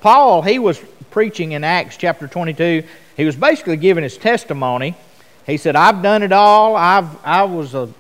Paul, he was preaching in Acts chapter 22. He was basically giving his testimony. He said, I've done it all. I was a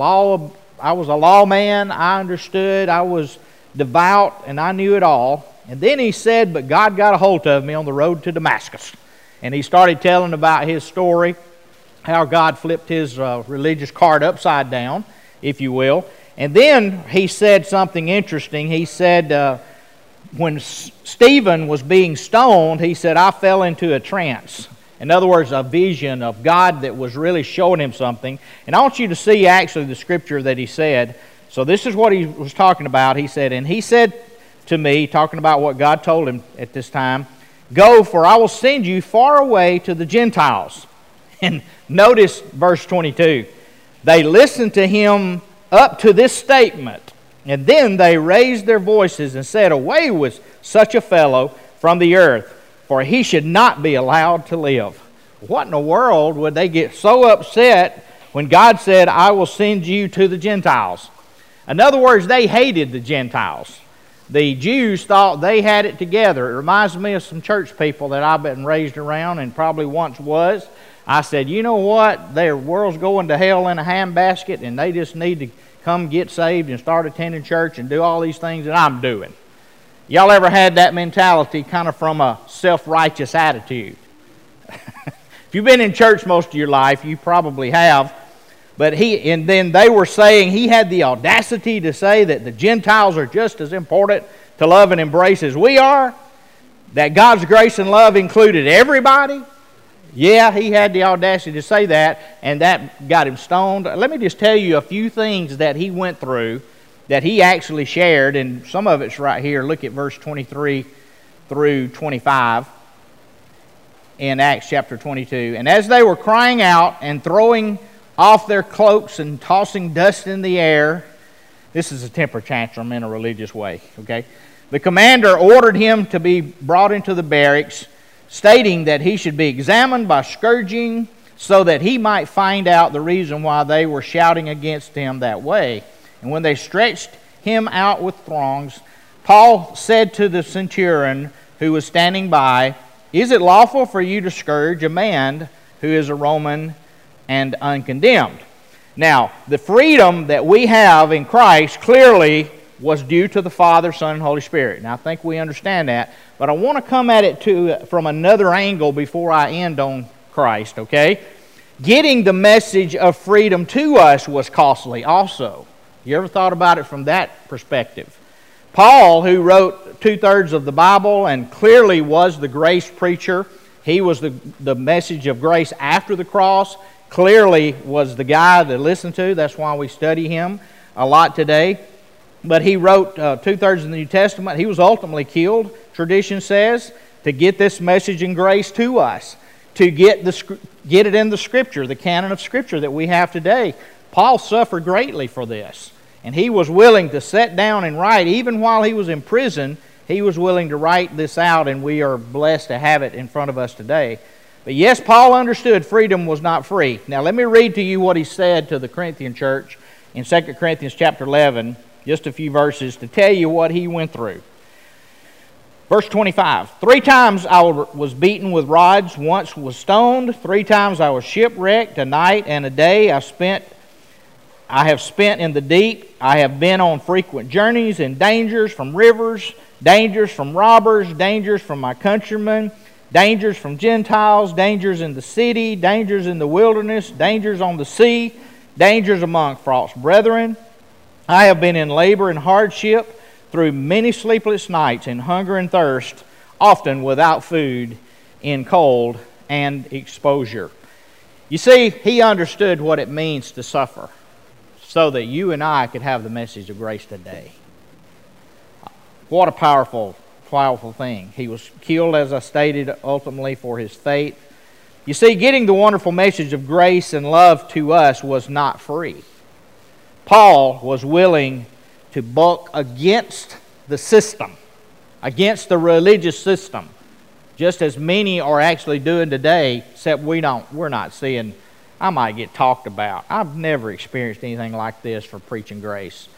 lawman. I understood. I was devout, and I knew it all. And then he said, but God got a hold of me on the road to Damascus. And he started telling about his story, how God flipped his religious card upside down, if you will. And then he said something interesting. He said, when Stephen was being stoned, he said, I fell into a trance. In other words, a vision of God that was really showing him something. And I want you to see actually the scripture that he said. So this is what he was talking about. He said, and he said to me, talking about what God told him at this time, go, for I will send you far away to the Gentiles. And notice verse 22. They listened to him up to this statement, and then they raised their voices and said, away with such a fellow from the earth, for he should not be allowed to live. What in the world would they get so upset when God said, I will send you to the Gentiles? In other words, they hated the Gentiles. The Jews thought they had it together. It reminds me of some church people that I've been raised around and probably once was. I said, you know what? Their world's going to hell in a handbasket, and they just need to come get saved and start attending church and do all these things that I'm doing. Y'all ever had that mentality kind of from a self-righteous attitude? If you've been in church most of your life, you probably have. But then they were saying, he had the audacity to say that the Gentiles are just as important to love and embrace as we are. That God's grace and love included everybody. Yeah, he had the audacity to say that, and that got him stoned. Let me just tell you a few things that he went through that he actually shared, and some of it's right here. Look at verse 23 through 25 in Acts chapter 22. And as they were crying out and throwing off their cloaks and tossing dust in the air, this is a temper tantrum in a religious way, okay? The commander ordered him to be brought into the barracks, stating that he should be examined by scourging so that he might find out the reason why they were shouting against him that way. And when they stretched him out with thongs, Paul said to the centurion who was standing by, is it lawful for you to scourge a man who is a Roman and uncondemned? Now, the freedom that we have in Christ clearly was due to the Father, Son, and Holy Spirit. Now, I think we understand that, but I want to come at it from another angle before I end on Christ, okay? Getting the message of freedom to us was costly also. You ever thought about it from that perspective? Paul, who wrote 2/3 of the Bible and clearly was the grace preacher, he was the message of grace after the cross, clearly was the guy to listen to. That's why we study him a lot today. But he wrote 2/3 of the New Testament. He was ultimately killed, tradition says, to get this message and grace to us, to get it in the Scripture, the canon of Scripture that we have today. Paul suffered greatly for this, and he was willing to sit down and write. Even while he was in prison, he was willing to write this out, and we are blessed to have it in front of us today. But yes, Paul understood freedom was not free. Now let me read to you what he said to the Corinthian church in 2 Corinthians chapter 11, just a few verses to tell you what he went through. Verse 25, 3 times I was beaten with rods, once was stoned, 3 times I was shipwrecked, a night and a day I have spent in the deep. I have been on frequent journeys and dangers from rivers, dangers from robbers, dangers from my countrymen, dangers from Gentiles, dangers in the city, dangers in the wilderness, dangers on the sea, dangers among false brethren. I have been in labor and hardship through many sleepless nights, in hunger and thirst, often without food, in cold and exposure. You see, he understood what it means to suffer so that you and I could have the message of grace today. What a powerful thing. He was killed, as I stated, ultimately for his faith. You see, getting the wonderful message of grace and love to us was not free. Paul was willing to buck against the system, against the religious system, just as many are actually doing today, except we're not seeing. I might get talked about. I've never experienced anything like this for preaching grace.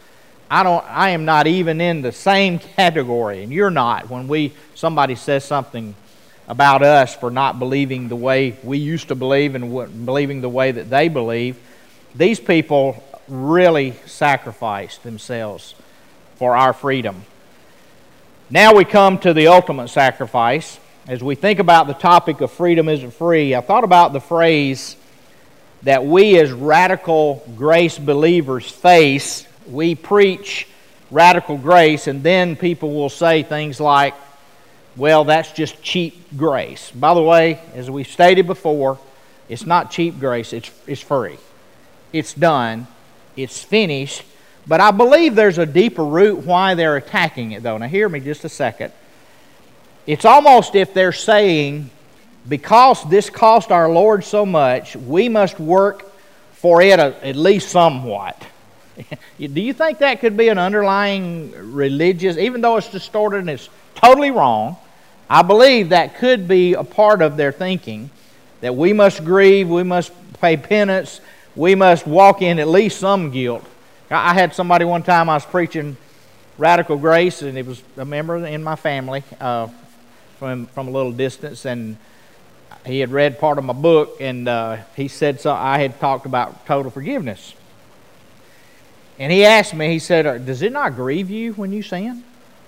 I am not even in the same category, and you're not, when somebody says something about us for not believing the way we used to believe and believing the way that they believe. These people really sacrificed themselves for our freedom. Now we come to the ultimate sacrifice. As we think about the topic of freedom isn't free, I thought about the phrase that we as radical grace believers face. We preach radical grace, and then people will say things like, well, that's just cheap grace. By the way, as we stated before, it's not cheap grace, it's free. It's done, it's finished, but I believe there's a deeper root why they're attacking it, though. Now hear me just a second. It's almost if they're saying, because this cost our Lord so much, we must work for it at least somewhat. Do you think that could be an underlying religious, even though it's distorted and it's totally wrong, I believe that could be a part of their thinking, that we must grieve, we must pay penance, we must walk in at least some guilt. I had somebody one time, I was preaching radical grace, and it was a member in my family from a little distance, and he had read part of my book, and he said I had talked about total forgiveness. And he asked me, he said, does it not grieve you when you sin?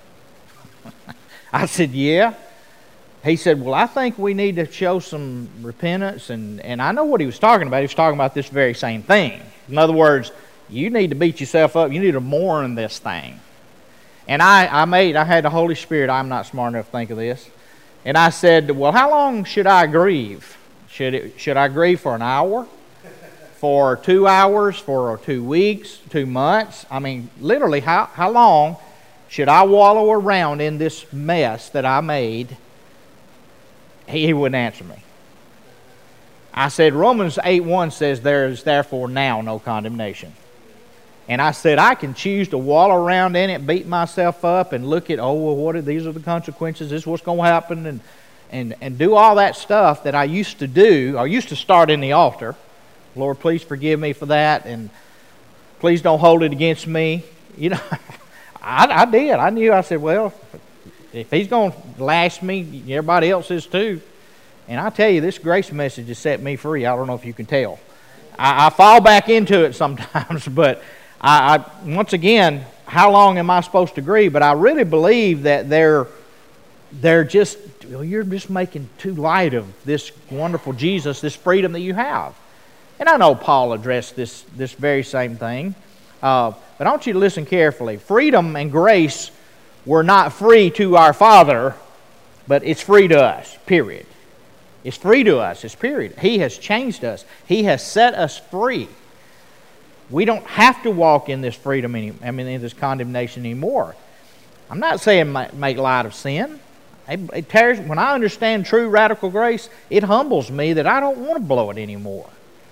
I said, yeah. He said, well, I think we need to show some repentance. And I know what he was talking about. He was talking about this very same thing. In other words, you need to beat yourself up. You need to mourn this thing. And I had the Holy Spirit. I'm not smart enough to think of this. And I said, well, how long should I grieve? Should I grieve for an hour? For 2 hours, for 2 weeks, 2 months? I mean, literally, how long should I wallow around in this mess that I made? He wouldn't answer me. I said, Romans 8:1 says, there is therefore now no condemnation. And I said, I can choose to wallow around in it, beat myself up, and look at, these are the consequences, this is what's going to happen, and do all that stuff that I used to do. I used to start in the altar. Lord, please forgive me for that, and please don't hold it against me. You know, I did. I knew. I said, well, if he's going to lash me, everybody else is too. And I tell you, this grace message has set me free. I don't know if you can tell. I fall back into it sometimes, but I once again, how long am I supposed to grieve? But I really believe that you're just making too light of this wonderful Jesus, this freedom that you have. And I know Paul addressed this very same thing. But I want you to listen carefully. Freedom and grace were not free to our Father, but it's free to us, period. It's free to us, it's period. He has changed us. He has set us free. We don't have to walk in this freedom in this condemnation anymore. I'm not saying make light of sin. When I understand true radical grace, it humbles me that I don't want to blow it anymore.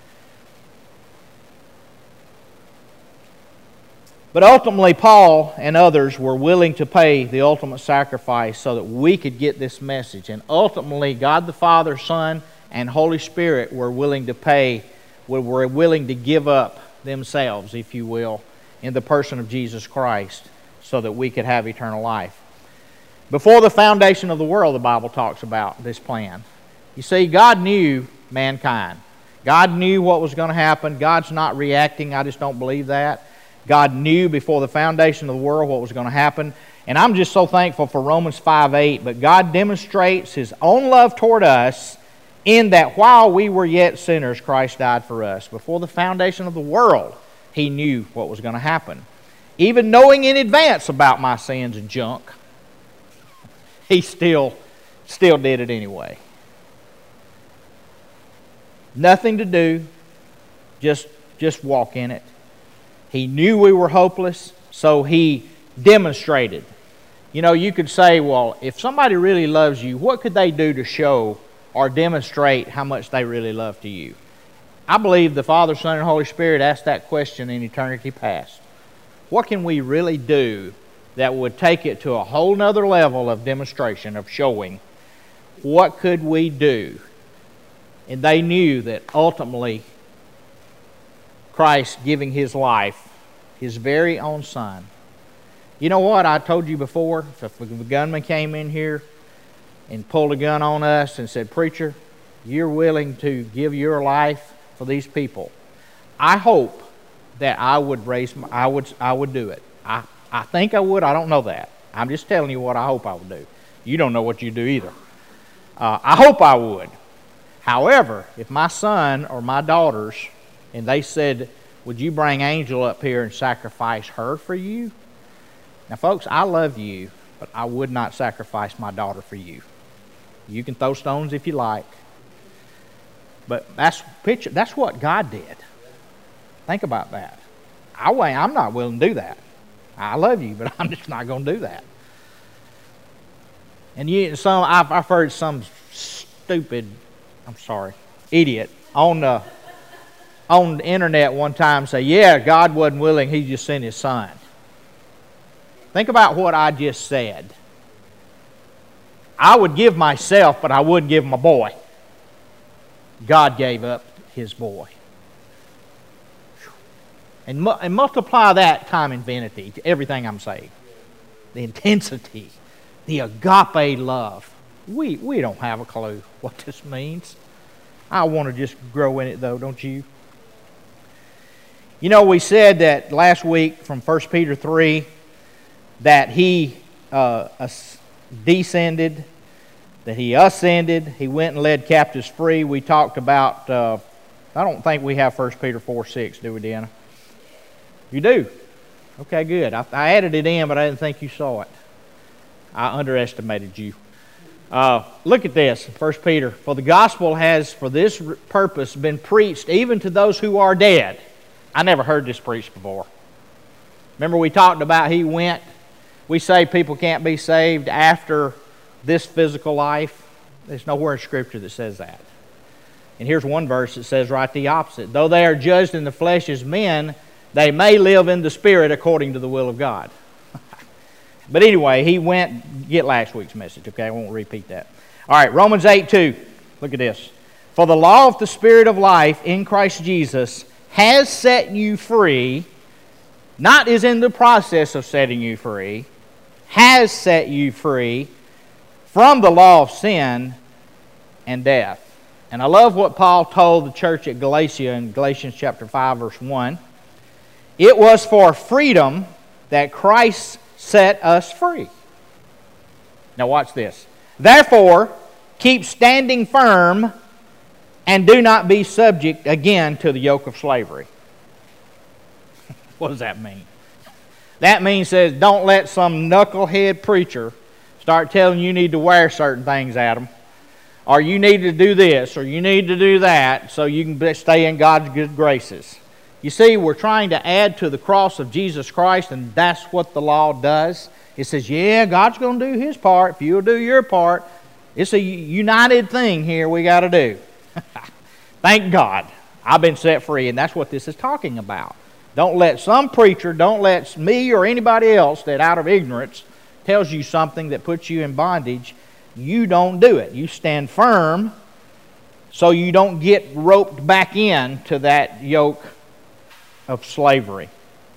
But ultimately, Paul and others were willing to pay the ultimate sacrifice so that we could get this message. And ultimately, God the Father, Son, and Holy Spirit were willing to pay, were willing to give up themselves, if you will, in the person of Jesus Christ so that we could have eternal life. Before the foundation of the world, the Bible talks about this plan. You see, God knew mankind. God knew what was going to happen. God's not reacting. I just don't believe that. God knew before the foundation of the world what was going to happen. And I'm just so thankful for Romans 5:8. But God demonstrates His own love toward us in that while we were yet sinners, Christ died for us. Before the foundation of the world, He knew what was going to happen. Even knowing in advance about my sins and junk, He still did it anyway. Nothing to do, just walk in it. He knew we were hopeless, so He demonstrated. You know, you could say, well, if somebody really loves you, what could they do to show or demonstrate how much they really love to you? I believe the Father, Son, and Holy Spirit asked that question in eternity past. What can we really do that would take it to a whole nother level of demonstration, of showing? What could we do? And they knew that ultimately Christ giving His life, His very own Son, You know what? I told you before, if a gunman came in here and pulled a gun on us and said, "Preacher, you're willing to give your life for these people," I hope that I would do it. I think I would. I don't know that. I'm just telling you what I hope I would do. You don't know what you do either. I hope I would. However, if my son or my daughters, and they said, "Would you bring Angel up here and sacrifice her for you?" Now, folks, I love you, but I would not sacrifice my daughter for you. You can throw stones if you like. But that's what God did. Think about that. I'm not willing to do that. I love you, but I'm just not going to do that. And I've heard some stupid, idiot on the internet one time say, "Yeah, God wasn't willing, He just sent His Son." Think about what I just said. I would give myself, but I wouldn't give my boy. God gave up His boy. And multiply that time infinity to everything I'm saying. The intensity, the agape love. We don't have a clue what this means. I want to just grow in it though, don't you? You know, we said that last week from 1 Peter 3 that He descended, that He ascended, He went and led captives free. We talked about, I don't think we have 1 Peter 4:6, do we, Deanna? You do? Okay, good. I added it in, but I didn't think you saw it. I underestimated you. Look at this, 1 Peter. "For the gospel has for this purpose been preached even to those who are dead." I never heard this preached before. Remember we talked about we say people can't be saved after this physical life. There's nowhere in Scripture that says that. And here's one verse that says right the opposite. "Though they are judged in the flesh as men, they may live in the Spirit according to the will of God." But anyway, get last week's message, okay? I won't repeat that. All right, Romans 8:2. Look at this. "For the law of the Spirit of life in Christ Jesus has set you free," not is in the process of setting you free, has set you free from the law of sin and death. And I love what Paul told the church at Galatia in Galatians chapter 5, verse 1. "It was for freedom that Christ set us free." Now watch this. "Therefore, keep standing firm and do not be subject again to the yoke of slavery." What does that mean? That means don't let some knucklehead preacher start telling you need to wear certain things, Adam, or you need to do this, or you need to do that, so you can stay in God's good graces. You see, we're trying to add to the cross of Jesus Christ, and that's what the law does. It says, yeah, God's going to do His part if you'll do your part. It's a united thing here we got to do. Thank God I've been set free, and that's what this is talking about. Don't let some preacher, don't let me or anybody else that out of ignorance tells you something that puts you in bondage. You don't do it. You stand firm so you don't get roped back into that yoke of slavery.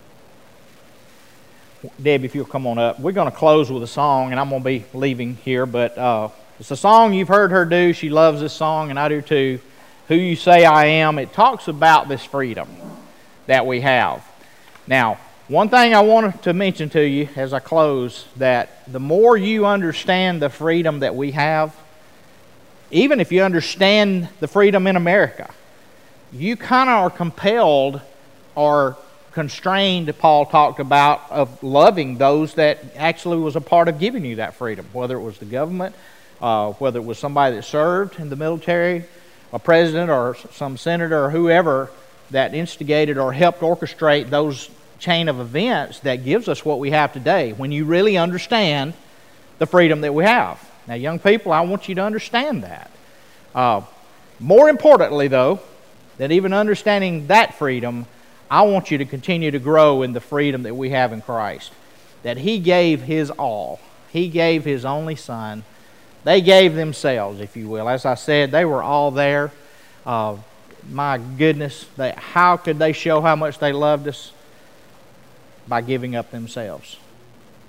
Debbie, if you'll come on up. We're going to close with a song, and I'm going to be leaving here, but it's a song you've heard her do. She loves this song, and I do too. "Who You Say I Am." It talks about this freedom that we have. Now, one thing I wanted to mention to you as I close, that the more you understand the freedom that we have, even if you understand the freedom in America, you kind of are compelled or constrained, Paul talked about, of loving those that actually was a part of giving you that freedom, whether it was the government, whether it was somebody that served in the military, a president or some senator or whoever that instigated or helped orchestrate those chain of events that gives us what we have today, when you really understand the freedom that we have. Now, young people, I want you to understand that. More importantly, though, than even understanding that freedom, I want you to continue to grow in the freedom that we have in Christ. That He gave His all. He gave His only Son. They gave themselves, if you will. As I said, they were all there. My goodness, how could they show how much they loved us? By giving up themselves.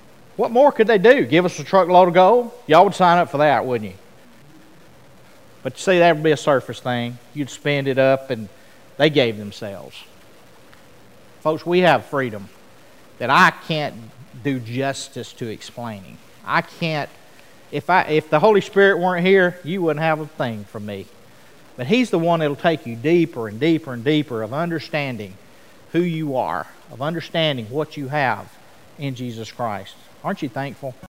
What more could they do? Give us a truckload of gold? Y'all would sign up for that, wouldn't you? But see, that would be a surface thing. You'd spend it up, and they gave themselves. Folks, we have freedom that I can't do justice to explaining. I can't. If the Holy Spirit weren't here, you wouldn't have a thing from me. But He's the one that'll take you deeper and deeper and deeper of understanding who you are, of understanding what you have in Jesus Christ. Aren't you thankful?